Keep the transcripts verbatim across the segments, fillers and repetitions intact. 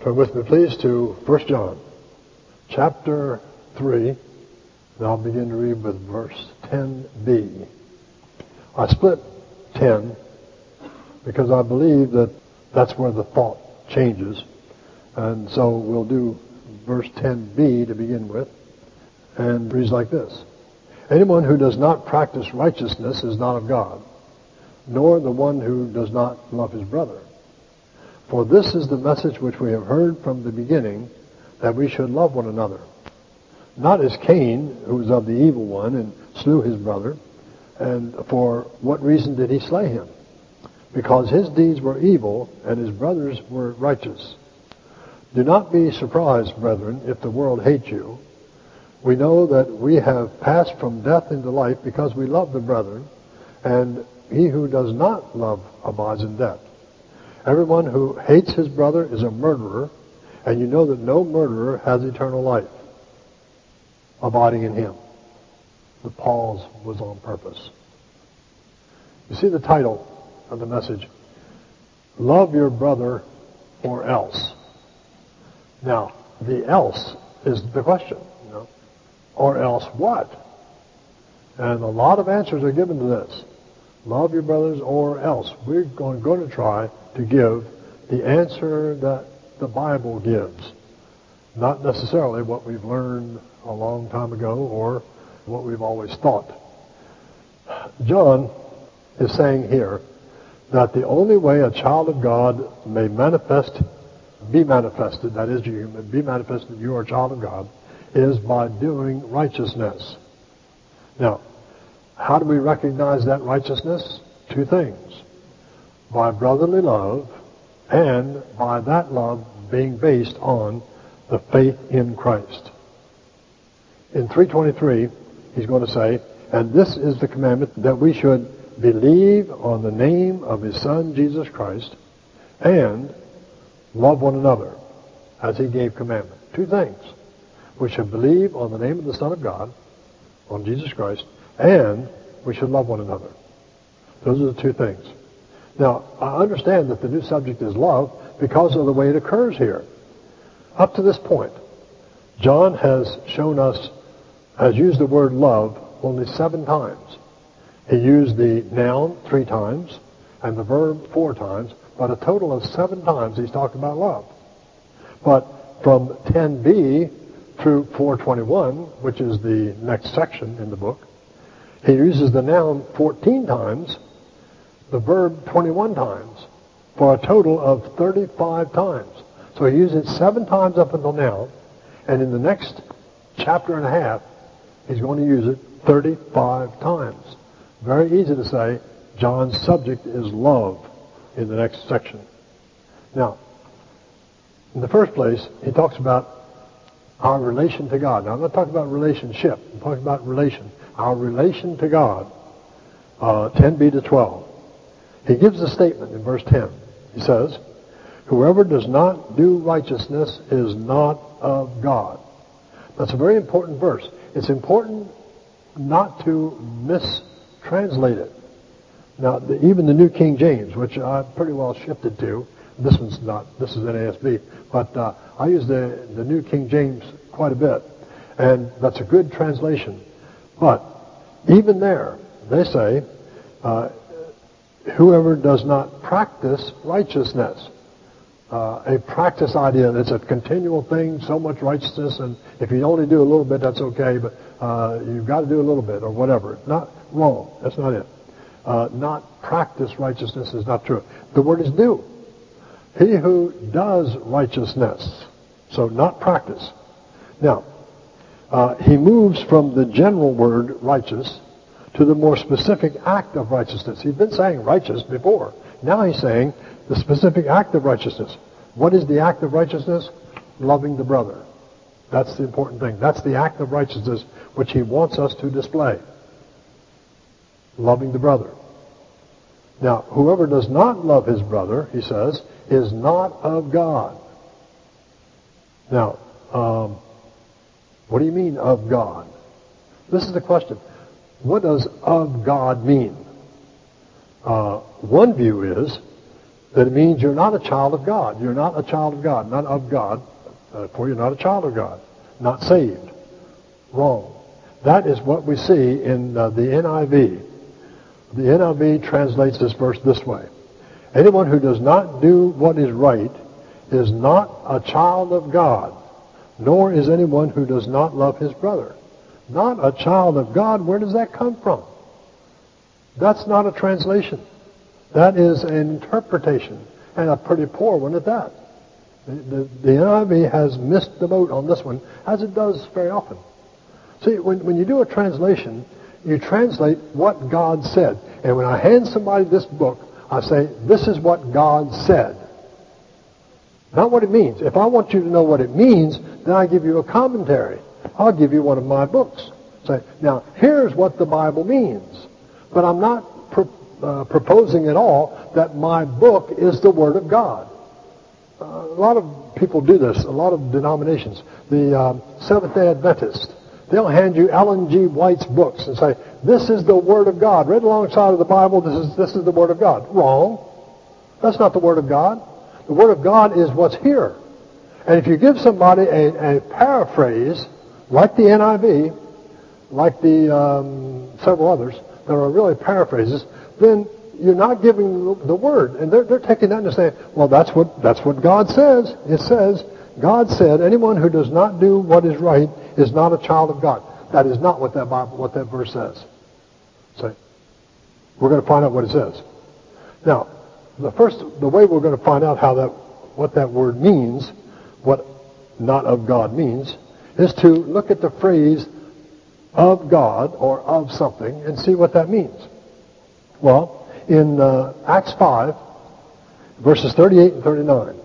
Turn with me, please, to First John, chapter three, and I'll begin to read with verse ten b. I split ten because I believe that that's where the thought changes, and so we'll do verse ten b to begin with, and it reads like this. Anyone who does not practice righteousness is not of God, nor the one who does not love his brother. For this is the message which we have heard from the beginning, that we should love one another. Not as Cain, who was of the evil one and slew his brother. And for what reason did he slay him? Because his deeds were evil and his brothers were righteous. Do not be surprised, brethren, if the world hates you. We know that we have passed from death into life because we love the brethren, and he who does not love abides in death. Everyone who hates his brother is a murderer, and you know that no murderer has eternal life abiding in him. The pause was on purpose. You see the title of the message, Love Your Brother or Else. Now, the else is the question, you know, or else what? And a lot of answers are given to this. Love your brothers or else. We're going, going to try to give the answer that the Bible gives. Not necessarily what we've learned a long time ago or what we've always thought. John is saying here that the only way a child of God may manifest, be manifested, that is, you be manifested that you are a child of God, is by doing righteousness. Now, how do we recognize that righteousness? Two things. By brotherly love, and by that love being based on the faith in Christ. In three twenty-three, he's going to say, and this is the commandment, that we should believe on the name of his Son, Jesus Christ, and love one another, as he gave commandment. Two things. We should believe on the name of the Son of God, on Jesus Christ, and we should love one another. Those are the two things. Now, I understand that the new subject is love because of the way it occurs here. Up to this point, John has shown us, has used the word love only seven times. He used the noun three times and the verb four times, but a total of seven times he's talked about love. But from ten b through four twenty-one, which is the next section in the book, he uses the noun fourteen times, the verb twenty-one times, for a total of thirty-five times. So he uses it seven times up until now, and in the next chapter and a half, he's going to use it thirty-five times. Very easy to say, John's subject is love in the next section. Now, in the first place, he talks about our relation to God. Now, I'm not talking about relationship. I'm talking about relation. Our relation to God, uh, ten b to twelve. He gives a statement in verse ten. He says, whoever does not do righteousness is not of God. That's a very important verse. It's important not to mistranslate it. Now, the, even the New King James, which I pretty well shifted to, this one's not, this is N A S B, but uh, I use the, the New King James quite a bit, and that's a good translation. But even there, they say, uh, whoever does not practice righteousness. Uh, a practice idea, it's a continual thing, so much righteousness, and if you only do a little bit, that's okay, but uh, you've got to do a little bit, or whatever. Not wrong. That's not it. Uh, not practice righteousness is not true. The word is do. He who does righteousness. So not practice. Now, uh, he moves from the general word righteous to the more specific act of righteousness. He's been saying righteous before. Now he's saying the specific act of righteousness. What is the act of righteousness? Loving the brother. That's the important thing. That's the act of righteousness which he wants us to display. Loving the brother. Now, whoever does not love his brother, he says, is not of God. Now, um, what do you mean of God? This is the question. What does of God mean? Uh, one view is That it means you're not a child of God. You're not a child of God, not of God. Therefore, you're not a child of God, not saved. Wrong. That is what we see in uh, the N I V. The N I V translates this verse this way. Anyone who does not do what is right is not a child of God, nor is anyone who does not love his brother. Not a child of God, where does that come from? That's not a translation. That is an interpretation, and a pretty poor one at that. The, the, the N I V has missed the boat on this one, as it does very often. See, when, when you do a translation, you translate what God said. And when I hand somebody this book, I say, this is what God said. Not what it means. If I want you to know what it means, then I give you a commentary. I'll give you one of my books. Say, now, here's what the Bible means. But I'm not pro- uh, proposing at all that my book is the Word of God. Uh, a lot of people do this, a lot of denominations. The um, Seventh-day Adventists, they'll hand you Ellen G. White's books and say, this is the Word of God. Read alongside of the Bible, this is, this is the Word of God. Wrong. That's not the Word of God. The Word of God is what's here. And if you give somebody a, a paraphrase, like the N I V, like the um, several others, that are really paraphrases, then you're not giving the Word. And they're, they're taking that and saying, well, that's what, that's what God says. It says, God said, anyone who does not do what is right is not a child of God. That is not what that Bible, what that verse says. So, we're going to find out what it says. Now, the first, the way we're going to find out how that, what that word means, what not of God means, is to look at the phrase of God or of something and see what that means. Well, in uh, Acts five, verses thirty-eight and thirty-nine,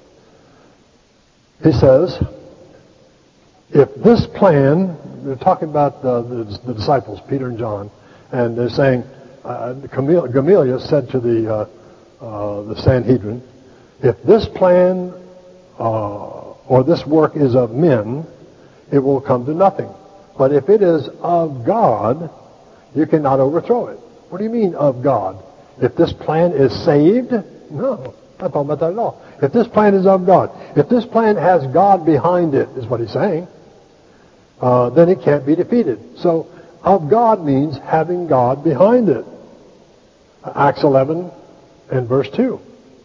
he says, if this plan, they're talking about uh, the, the disciples, Peter and John, and they're saying, uh, Gamaliel said to the uh, uh, the Sanhedrin, if this plan uh, or this work is of men, it will come to nothing. But if it is of God, you cannot overthrow it. What do you mean of God? If this plan is saved? No, not talking about that at all. If this plan is of God, if this plan has God behind it, is what he's saying, uh, then it can't be defeated. So, of God means having God behind it. Acts eleven and verse two.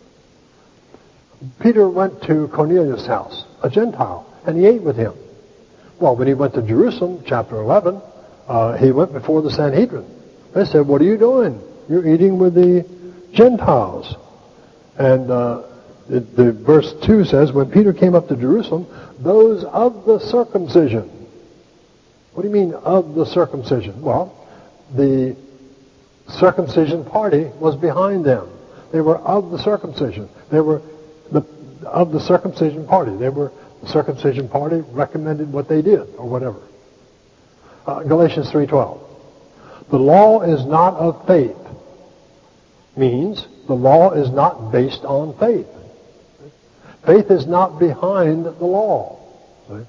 Peter went to Cornelius' house, a Gentile, and he ate with him. Well, when he went to Jerusalem, chapter eleven, uh, he went before the Sanhedrin. They said, what are you doing? You're eating with the Gentiles. And uh, the, the verse two says, when Peter came up to Jerusalem, those of the circumcision. What do you mean, of the circumcision? Well, the circumcision party was behind them. They were of the circumcision. They were the, of the circumcision party. They were the circumcision party recommended what they did, or whatever. Uh, Galatians three twelve. The law is not of faith. Means the law is not based on faith. Faith is not behind the law. Right?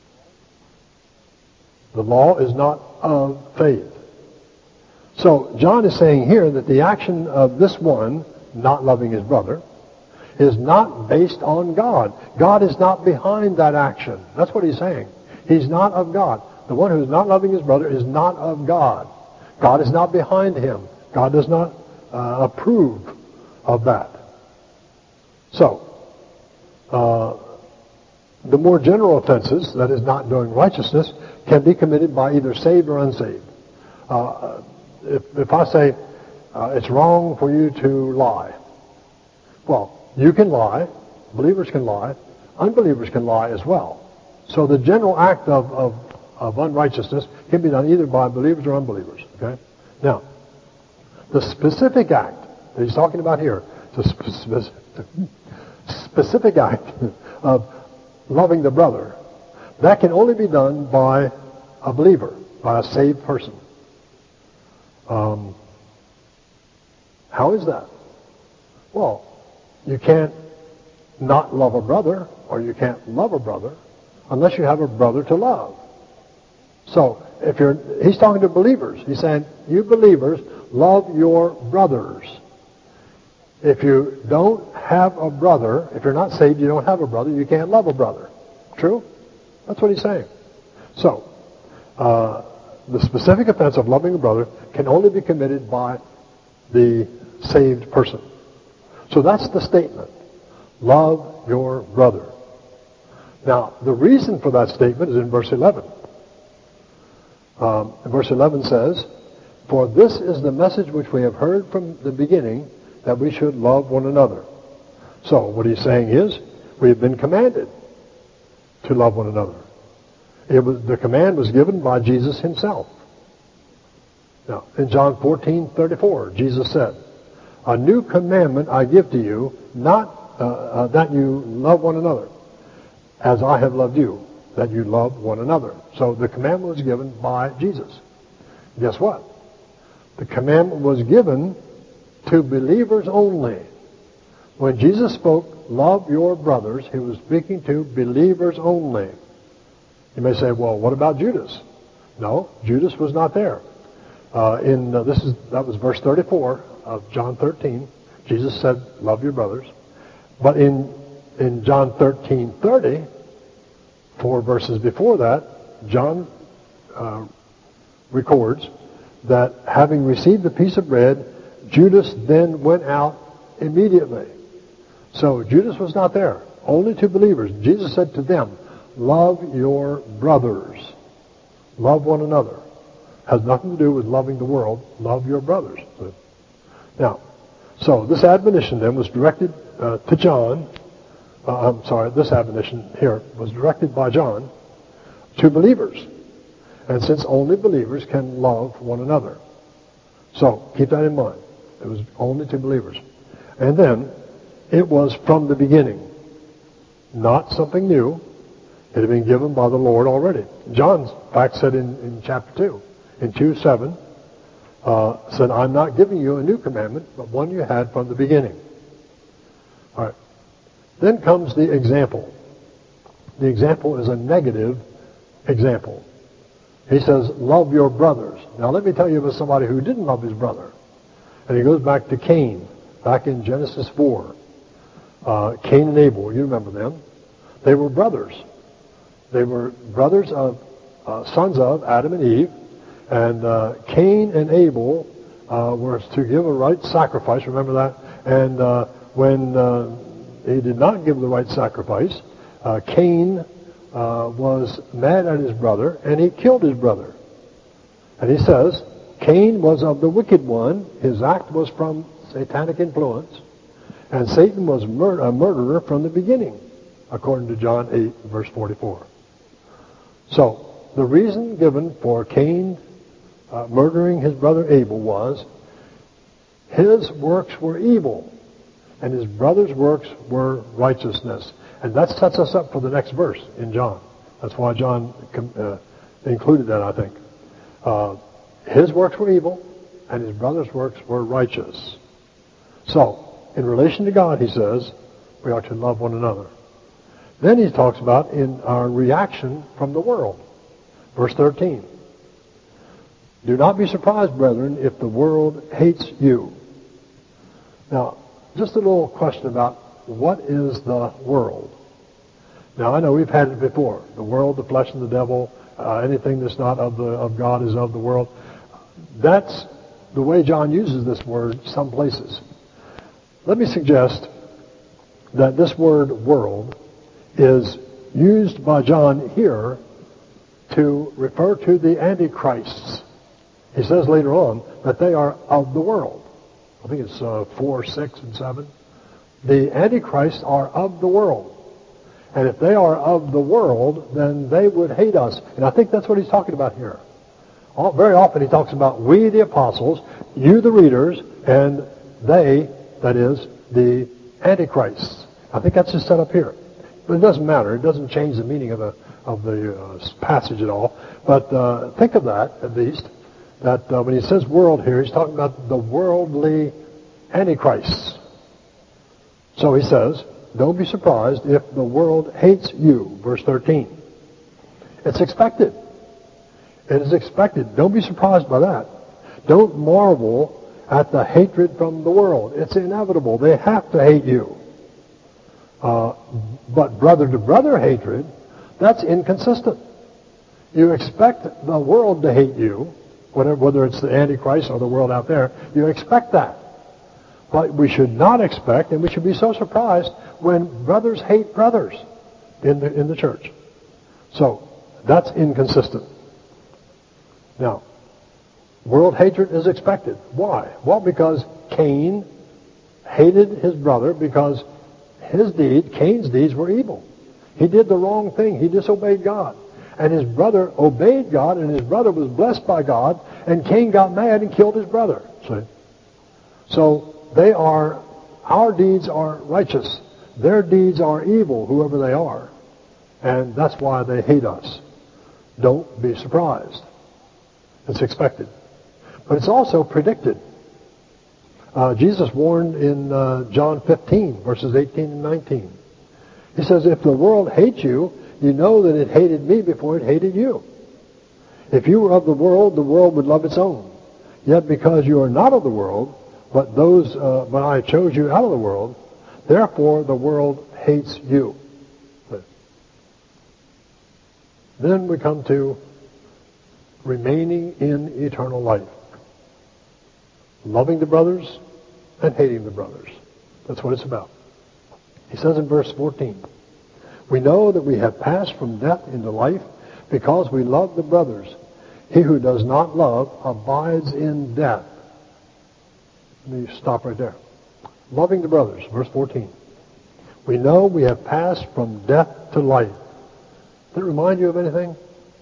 The law is not of faith. So John is saying here that the action of this one, not loving his brother, is not based on God. God is not behind that action. That's what he's saying. He's not of God. The one who is not loving his brother is not of God. God is not behind him. God does not uh, approve of that. So, uh, the more general offenses, that is not doing righteousness, can be committed by either saved or unsaved. Uh, if, if I say, uh, it's wrong for you to lie, well, you can lie, believers can lie, unbelievers can lie as well. So the general act of, of, of unrighteousness can be done either by believers or unbelievers. Okay? Now, the specific act that he's talking about here, the specific, specific act of loving the brother, that can only be done by a believer, by a saved person. Um, how is that? Well, you can't not love a brother, or you can't love a brother, unless you have a brother to love. So, if you're, he's talking to believers. He's saying, you believers, love your brothers. If you don't have a brother, if you're not saved, you don't have a brother, you can't love a brother. True? That's what he's saying. So, uh, the specific offense of loving a brother can only be committed by the saved person. So that's the statement. Love your brother. Now, the reason for that statement is in verse eleven. Um, verse eleven says, "For this is the message which we have heard from the beginning, that we should love one another." So, what he's saying is, we have been commanded to love one another. It was, the command was given by Jesus himself. Now, in John fourteen thirty-four, Jesus said, "A new commandment I give to you, not uh, uh, that you love one another, as I have loved you, that you love one another." So the commandment was given by Jesus. Guess what? The commandment was given to believers only. When Jesus spoke, "Love your brothers," he was speaking to believers only. You may say, "Well, what about Judas?" No, Judas was not there. Uh, in uh, this is that was verse thirty-four of John thirteen. Jesus said, "Love your brothers." But in in John thirteen thirty, four verses before that, John uh, records that having received the piece of bread, Judas then went out immediately. So Judas was not there, only to believers. Jesus said to them, "Love your brothers. Love one another." Has nothing to do with loving the world. Love your brothers. Now, so this admonition then was directed uh, to John. Uh, I'm sorry, this admonition here was directed by John to believers. And since only believers can love one another. So, keep that in mind. It was only to believers. And then, it was from the beginning. Not something new. It had been given by the Lord already. John, in fact, said in, in chapter two, in two seven, uh, said, "I'm not giving you a new commandment, but one you had from the beginning." All right. Then comes the example. The example is a negative example. He says, "Love your brothers." Now let me tell you about somebody who didn't love his brother. And he goes back to Cain, back in Genesis four. Uh, Cain and Abel, you remember them. They were brothers. They were brothers of, uh, sons of Adam and Eve. And uh, Cain and Abel uh, were to give a right sacrifice, remember that? And uh, when uh, he did not give the right sacrifice, uh, Cain uh, was mad at his brother, and he killed his brother. And he says, Cain was of the wicked one, his act was from satanic influence, and Satan was mur- a murderer from the beginning, according to John eight, verse forty-four. So, the reason given for Cain uh, murdering his brother Abel was his works were evil, and his brother's works were righteousness. And that sets us up for the next verse in John. That's why John uh, included that, I think. Uh, his works were evil, and his brother's works were righteous. So, in relation to God, he says, we are to love one another. Then he talks about in our reaction from the world. Verse thirteen. "Do not be surprised, brethren, if the world hates you." Now, just a little question about what is the world. Now, I know we've had it before. The world, the flesh, and the devil, uh, anything that's not of the of God is of the world. That's the way John uses this word some places. Let me suggest that this word world is used by John here to refer to the antichrists. He says later on that they are of the world. I think it's uh, four, six, and seven. The antichrists are of the world. And if they are of the world, then they would hate us. And I think that's what he's talking about here. All, very often he talks about we, the apostles, you, the readers, and they, that is, the antichrists. I think that's just set up here. But it doesn't matter. It doesn't change the meaning of the of the uh, passage at all. But uh, think of that, at least, that uh, when he says world here, he's talking about the worldly antichrists. So he says, don't be surprised if the world hates you. Verse thirteen. It's expected. It is expected. Don't be surprised by that. Don't marvel at the hatred from the world. It's inevitable. They have to hate you. Uh, but brother-to-brother hatred, that's inconsistent. You expect the world to hate you, whether, whether it's the Antichrist or the world out there. You expect that. But we should not expect, and we should be so surprised when brothers hate brothers in the, in the church. So, that's inconsistent. Now, world hatred is expected. Why? Well, because Cain hated his brother because his deed, Cain's deeds, were evil. He did the wrong thing. He disobeyed God. And his brother obeyed God, and his brother was blessed by God, and Cain got mad and killed his brother. See? So, they are, our deeds are righteous. Their deeds are evil, whoever they are. And that's why they hate us. Don't be surprised. It's expected. But it's also predicted. Uh, Jesus warned in uh, John fifteen, verses eighteen and nineteen. He says, if the world hates you, you know that it hated me before it hated you. If you were of the world, the world would love its own. Yet because you are not of the world, but those, uh, but I chose you out of the world, therefore the world hates you. Then we come to remaining in eternal life. Loving the brothers and hating the brothers. That's what it's about. He says in verse fourteen, we know that we have passed from death into life because we love the brothers. He who does not love abides in death. Let me stop right there. Loving the brothers, verse fourteen. We know we have passed from death to life. Does it remind you of anything?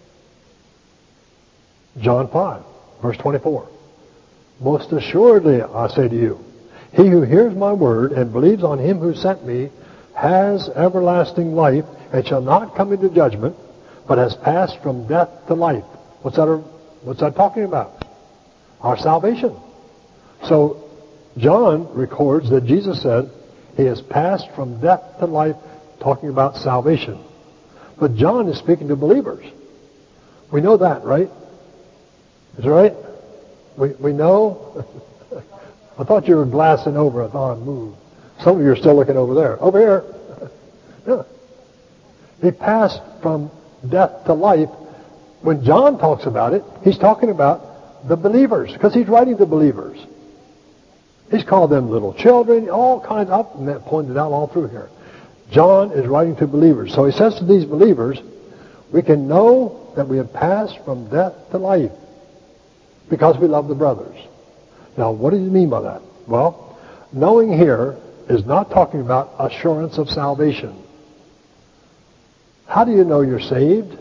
John five, verse twenty-four. Most assuredly, I say to you, he who hears my word and believes on him who sent me has everlasting life and shall not come into judgment, but has passed from death to life. What's that, what's that talking about? Our salvation. So, John records that Jesus said he has passed from death to life, talking about salvation. But John is speaking to believers. We know that, right? Is that right? We we know? I thought you were glassing over. I thought I'd move. Some of you are still looking over there. Over here. Yeah. He passed from death to life. When John talks about it, he's talking about the believers, because he's writing to believers. He's called them little children, all kinds of, and that pointed out all through here. John is writing to believers. So he says to these believers, we can know that we have passed from death to life because we love the brothers. Now, what does he mean by that? Well, knowing here is not talking about assurance of salvation. How do you know you're saved?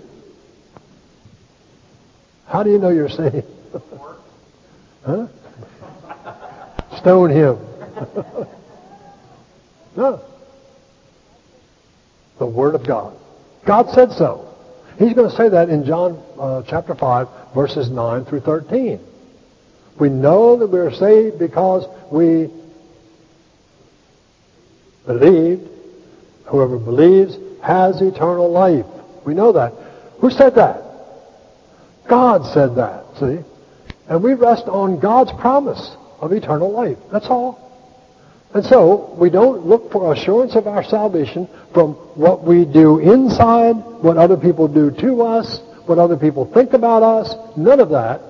How do you know you're saved? Huh? Stone him. No. The Word of God. God said so. He's going to say that in John uh, chapter five, verses nine through thirteen. We know that we are saved because we believed. Whoever believes has eternal life. We know that. Who said that? God said that, see? And we rest on God's promise of eternal life. That's all. And so, we don't look for assurance of our salvation from what we do inside, what other people do to us, what other people think about us. None of that.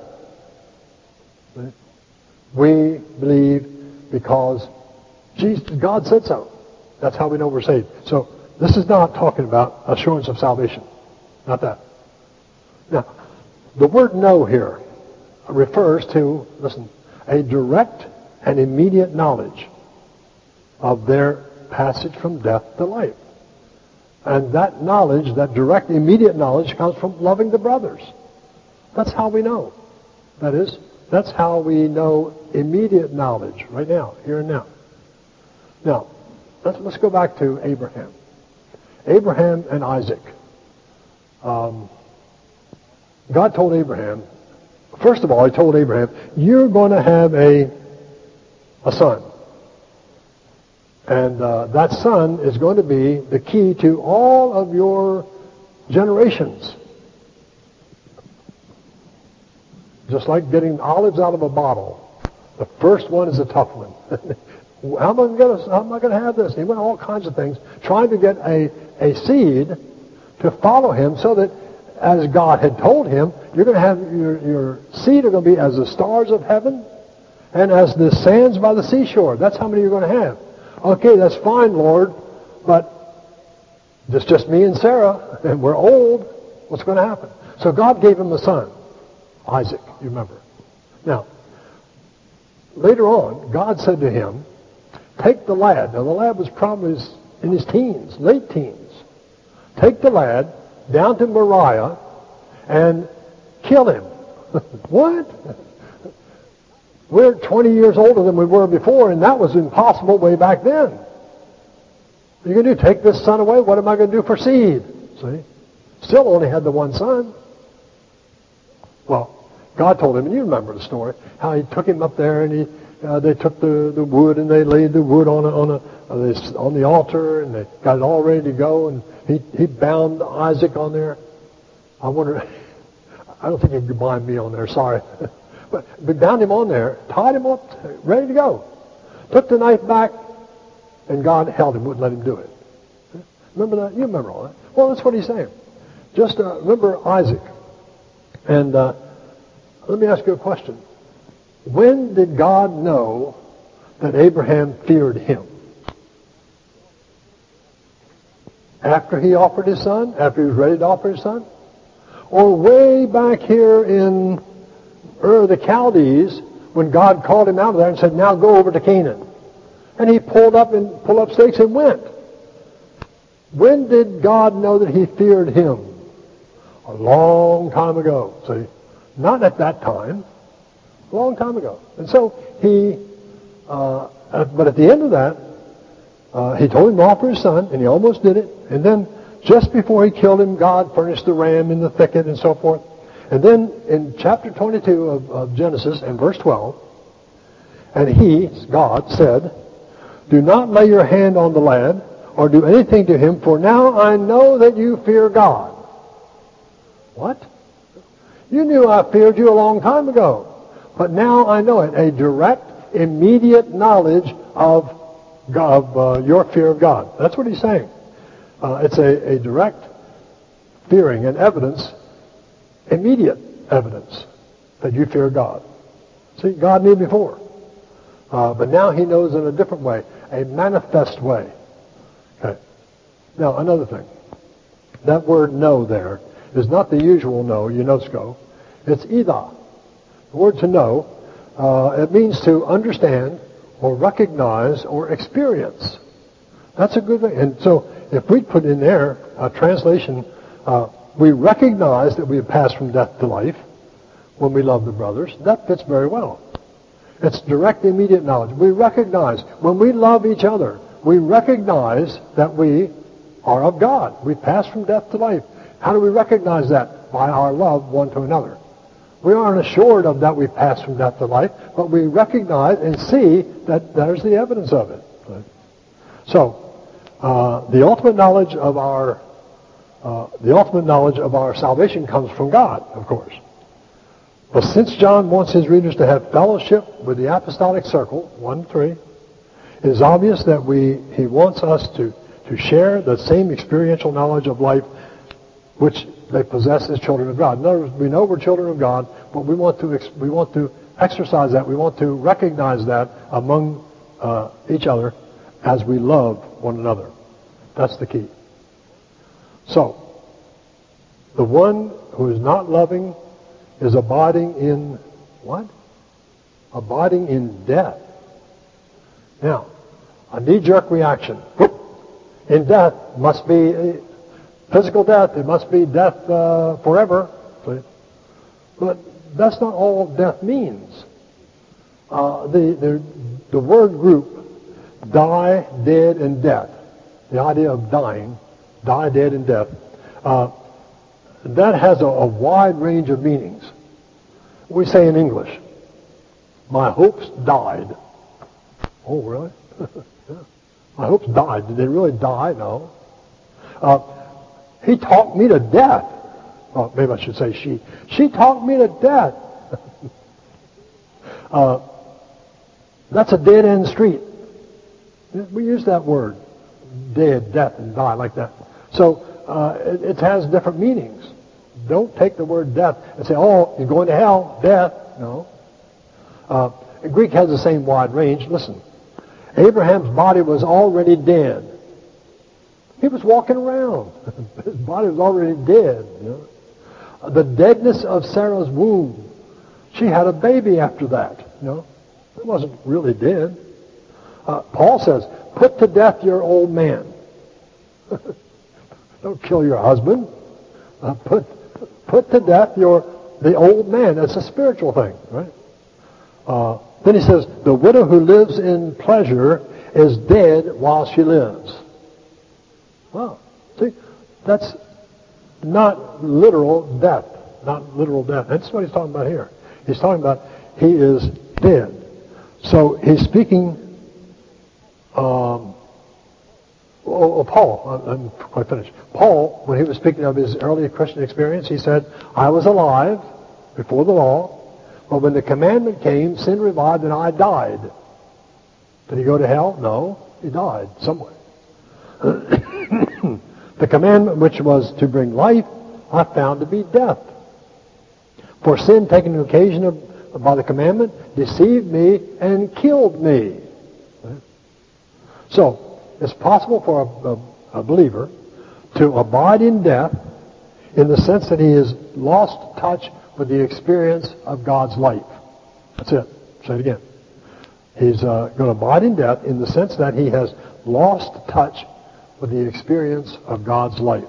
We believe because Jesus, God said so. That's how we know we're saved. So, this is not talking about assurance of salvation. Not that. Now, the word know here refers to, listen, a direct and immediate knowledge of their passage from death to life. And that knowledge, that direct, immediate knowledge, comes from loving the brothers. That's how we know. That is, that's how we know immediate knowledge right now, here and now. Now, let's, let's go back to Abraham. Abraham and Isaac. Um, God told Abraham, first of all, he told Abraham, you're going to have a, a son. And uh, that son is going to be the key to all of your generations. Just like getting olives out of a bottle. The first one is a tough one. How am I going to, how am I going to have this? He went all kinds of things, trying to get a, a seed to follow him so that, as God had told him, you're going to have, your, your seed are going to be as the stars of heaven and as the sands by the seashore. That's how many you're going to have. Okay, that's fine, Lord, but it's just me and Sarah, and we're old. What's going to happen? So God gave him a son, Isaac, you remember. Now, later on, God said to him, take the lad. Now, the lad was probably in his teens, late teens. Take the lad down to Moriah and kill him. What? We're twenty years older than we were before, and that was impossible way back then. What are you going to do? Take this son away? What am I going to do for seed? See? Still only had the one son. Well, God told him, and you remember the story, how he took him up there, and he uh, they took the, the wood, and they laid the wood on a, on a uh, this, on the altar, and they got it all ready to go, and he he bound Isaac on there. I wonder, I don't think you can bind me on there, sorry. but, but bound him on there, tied him up, ready to go. Took the knife back, and God held him, wouldn't let him do it. Remember that? You remember all that. Well, that's what he's saying. Just uh, remember Isaac. And uh, let me ask you a question. When did God know that Abraham feared him? After he offered his son? After he was ready to offer his son? Or way back here in Ur of the Chaldees, when God called him out of there and said, now go over to Canaan. And he pulled up and pulled up stakes and went. When did God know that he feared him? A long time ago. See? Not at that time. A long time ago. And so he, uh, but at the end of that, uh, he told him to offer his son, and he almost did it. And then just before he killed him, God furnished the ram in the thicket and so forth. And then in chapter twenty-two of, of Genesis and verse twelve, and he, God, said, do not lay your hand on the lad or do anything to him, for now I know that you fear God. What? You knew I feared you a long time ago. But now I know it. A direct, immediate knowledge of, God, of uh, your fear of God. That's what he's saying. Uh, it's a, a direct fearing and evidence, immediate evidence that you fear God. See, God knew before. Uh, but now he knows in a different way, a manifest way. Okay. Now, another thing. That word know there is not the usual know, UNOSCO. It's either. The word to know, uh, it means to understand or recognize or experience. That's a good thing. And so if we put in there a translation, uh, we recognize that we have passed from death to life when we love the brothers. That fits very well. It's direct, immediate knowledge. We recognize, when we love each other, we recognize that we are of God. We've passed from death to life. How do we recognize that? By our love one to another. We aren't assured of that we've passed from death to life, but we recognize and see that there's the evidence of it. So, uh, the ultimate knowledge of our uh, the ultimate knowledge of our salvation comes from God, of course. But since John wants his readers to have fellowship with the apostolic circle, one to three, it is obvious that we he wants us to, to share the same experiential knowledge of life which they possess as children of God. In other words, we know we're children of God, but we want to ex- we want to exercise that. We want to recognize that among uh, each other as we love one another. That's the key. So, the one who is not loving is abiding in what? Abiding in death. Now, a knee-jerk reaction. Whoop. In death must be a physical death. It must be death uh, forever. See? But that's not all death means. Uh, the, the, the word group, die, dead, and death, the idea of dying, die, dead, and death, uh, that has a, a wide range of meanings. We say in English, my hopes died. Oh, really? Yeah. My hopes died. Did they really die? No. Uh, he talked me to death. Oh, maybe I should say she. She talked me to death. uh, That's a dead-end street. We use that word, dead, death, and die, like that. So uh, it, it has different meanings. Don't take the word death and say, oh, you're going to hell, death. No. Uh, Greek has the same wide range. Listen, Abraham's body was already dead. He was walking around. His body was already dead. You know? The deadness of Sarah's womb. She had a baby after that. You know? It wasn't really dead. Uh, Paul says, put to death your old man. Don't kill your husband. Uh, put put to death your the old man. That's a spiritual thing, right? Uh, then he says, the widow who lives in pleasure is dead while she lives. Wow. See, that's not literal death. Not literal death. That's what he's talking about here. He's talking about he is dead. So he's speaking, um, oh, oh, Paul, I'm quite finished. Paul, when he was speaking of his early Christian experience, he said, I was alive before the law, but when the commandment came, sin revived and I died. Did he go to hell? No, he died somewhere. The commandment which was to bring life, I found to be death. For sin, taking an occasion of, by the commandment, deceived me and killed me. So, it's possible for a, a, a believer to abide in death in the sense that he has lost touch with the experience of God's life. That's it. Say it again. He's uh, going to abide in death in the sense that he has lost touch with the experience of God's life.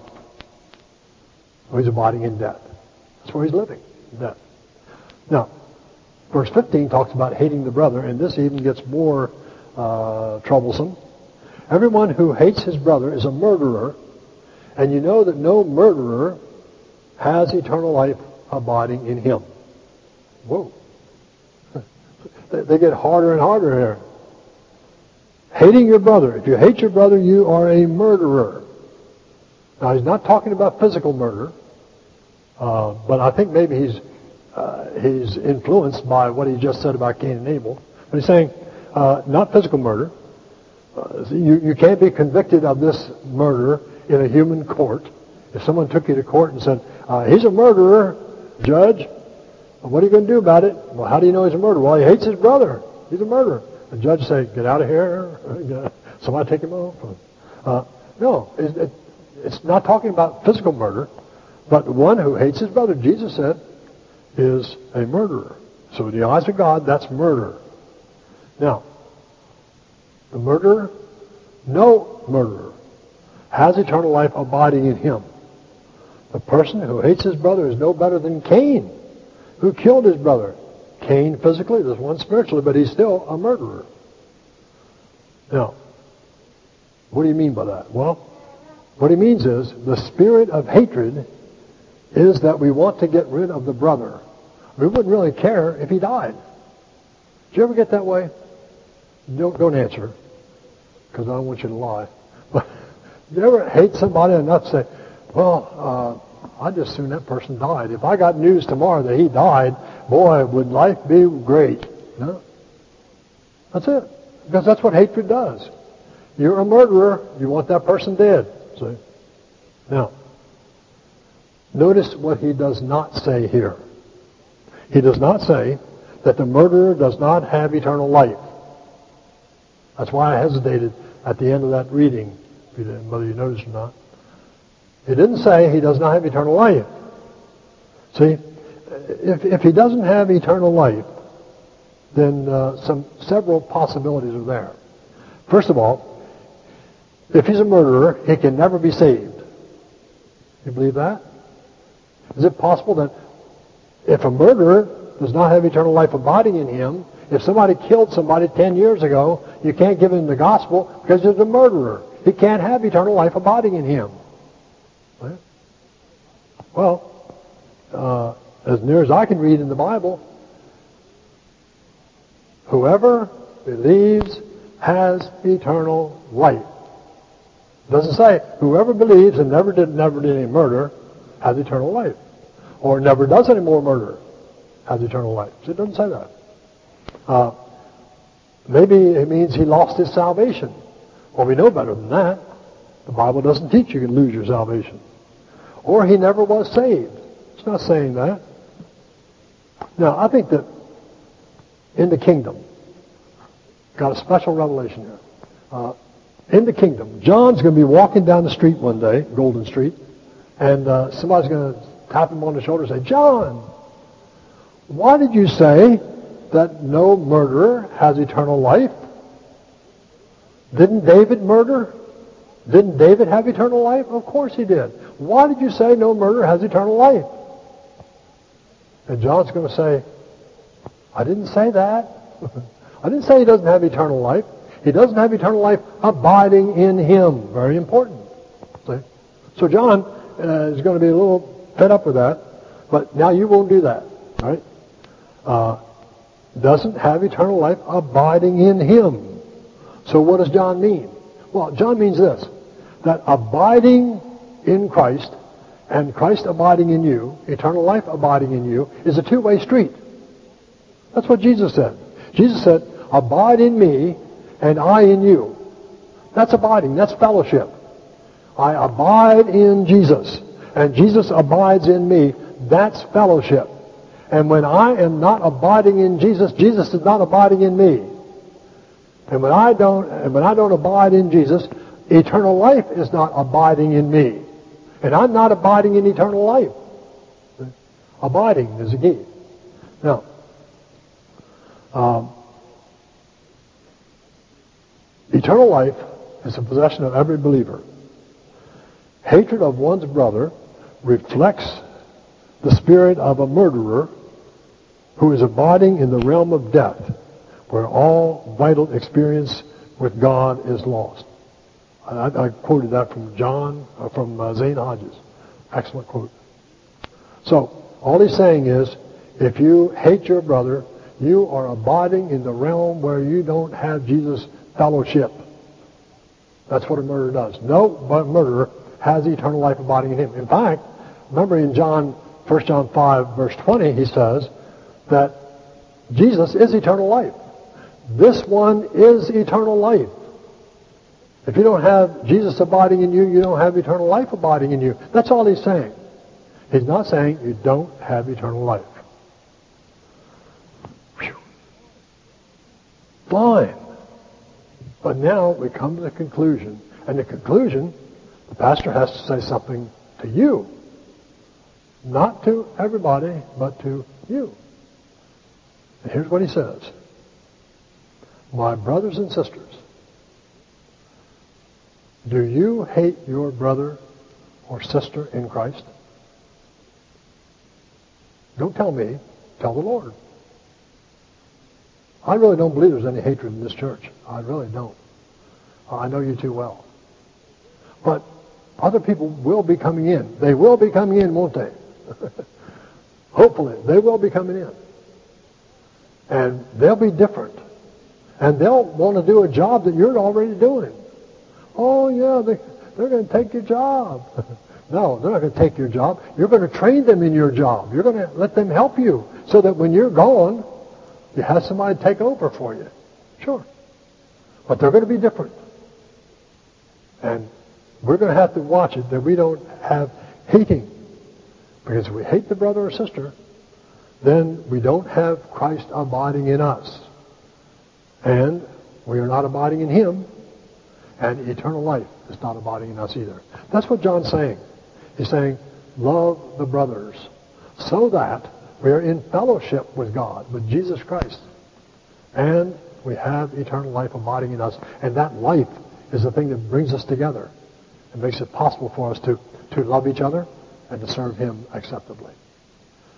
So he's abiding in death. That's where he's living, in death. Now, verse fifteen talks about hating the brother, and this even gets more uh, troublesome. Everyone who hates his brother is a murderer, and you know that no murderer has eternal life abiding in him. Whoa. They get harder and harder here. Hating your brother. If you hate your brother, you are a murderer. Now, he's not talking about physical murder, uh, but I think maybe he's uh, he's influenced by what he just said about Cain and Abel. But he's saying uh, not physical murder. Uh, you, you can't be convicted of this murder in a human court. If someone took you to court and said, uh, he's a murderer, judge, what are you going to do about it? Well, how do you know he's a murderer? Well, he hates his brother. He's a murderer. The judge say, get out of here. Somebody take him off. Uh, no, it, it, it's not talking about physical murder, but one who hates his brother, Jesus said, is a murderer. So in the eyes of God, that's murder. Now, the murderer, no murderer, has eternal life abiding in him. The person who hates his brother is no better than Cain, who killed his brother. Cain physically, there's one spiritually, but he's still a murderer. Now, what do you mean by that? Well, what he means is the spirit of hatred is that we want to get rid of the brother. We wouldn't really care if he died. Did you ever get that way? Don't, don't answer, because I don't want you to lie. But do you ever hate somebody enough to say, well, uh, I'd just assume that person died. If I got news tomorrow that he died, boy, would life be great. No? That's it. Because that's what hatred does. You're a murderer. You want that person dead. See? Now, notice what he does not say here. He does not say that the murderer does not have eternal life. That's why I hesitated at the end of that reading, whether you noticed or not. He didn't say he does not have eternal life. See, if, if he doesn't have eternal life, then uh, some several possibilities are there. First of all, if he's a murderer, he can never be saved. You believe that? Is it possible that if a murderer does not have eternal life abiding in him, if somebody killed somebody ten years ago, you can't give him the gospel because he's a murderer. He can't have eternal life abiding in him. Well, uh, as near as I can read in the Bible, whoever believes has eternal life. It doesn't say whoever believes and never did never did any murder has eternal life, or never does any more murder has eternal life. So it doesn't say that. Uh, Maybe it means he lost his salvation. Well, we know better than that. The Bible doesn't teach you can lose your salvation. Or he never was saved. It's not saying that. Now, I think that in the kingdom, got a special revelation here. Uh, in the kingdom, John's going to be walking down the street one day, Golden Street, and uh, somebody's going to tap him on the shoulder and say, John, why did you say that no murderer has eternal life? Didn't David murder? Didn't David have eternal life? Of course he did. Why did you say no murderer has eternal life? And John's going to say, I didn't say that. I didn't say he doesn't have eternal life. He doesn't have eternal life abiding in him. Very important. See? So John uh, is going to be a little fed up with that, but now you won't do that. Right? Uh, doesn't have eternal life abiding in him. So what does John mean? Well, John means this, that abiding in Christ and Christ abiding in you, eternal life abiding in you, is a two-way street. That's what Jesus said. Jesus said, abide in me and I in you. That's abiding. That's fellowship. I abide in Jesus and Jesus abides in me. That's fellowship. And when I am not abiding in Jesus, Jesus is not abiding in me. And when I don't, and when I don't abide in Jesus, eternal life is not abiding in me. And I'm not abiding in eternal life. Abiding is the key. Now, um, eternal life is the possession of every believer. Hatred of one's brother reflects the spirit of a murderer who is abiding in the realm of death, where all vital experience with God is lost. I, I quoted that from John, uh, from uh, Zane Hodges. Excellent quote. So, all he's saying is, if you hate your brother, you are abiding in the realm where you don't have Jesus' fellowship. That's what a murderer does. No murderer has eternal life abiding in him. In fact, remember in John, First John five, verse twenty, he says that Jesus is eternal life. This one is eternal life. If you don't have Jesus abiding in you, you don't have eternal life abiding in you. That's all he's saying. He's not saying you don't have eternal life. Whew. Fine. But now we come to the conclusion. And the conclusion, the pastor has to say something to you. Not to everybody, but to you. And here's what he says. My brothers and sisters, do you hate your brother or sister in Christ? Don't tell me. Tell the Lord. I really don't believe there's any hatred in this church. I really don't. I know you too well. But other people will be coming in. They will be coming in, won't they? Hopefully, they will be coming in. And they'll be different. And they'll want to do a job that you're already doing. Oh, yeah, they, they're going to take your job. No, they're not going to take your job. You're going to train them in your job. You're going to let them help you so that when you're gone, you have somebody take over for you. Sure. But they're going to be different. And we're going to have to watch it that we don't have hating. Because if we hate the brother or sister, then we don't have Christ abiding in us. And we are not abiding in him. And eternal life is not abiding in us either. That's what John's saying. He's saying, love the brothers so that we are in fellowship with God, with Jesus Christ. And we have eternal life abiding in us. And that life is the thing that brings us together. It makes it possible for us to, to love each other and to serve him acceptably.